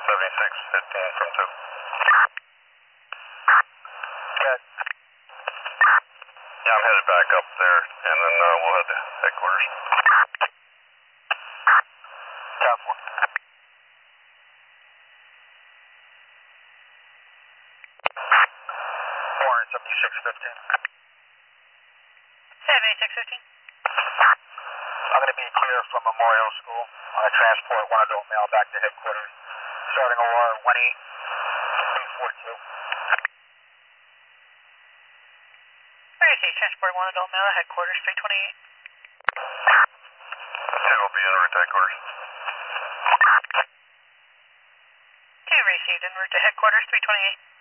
7615 from 2. Good. Yeah, I'm headed back up there, and then we'll head to headquarters. Top 4. Warren, 7615. 7615. I'm going to be clear from Memorial School. I'm going to transport one adult male back to headquarters. Starting OR 18342. RAC, transport one adult male at headquarters, 328. 2 will be en route to headquarters. 2 received en route to headquarters, 328.